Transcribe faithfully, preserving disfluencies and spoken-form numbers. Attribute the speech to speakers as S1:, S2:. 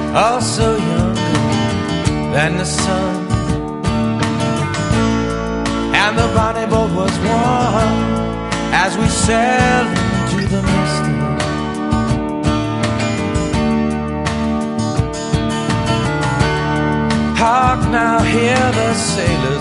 S1: also younger than the sun. And the bonnie boat was warm as we sailed into the mist. Hark now, hear the sailors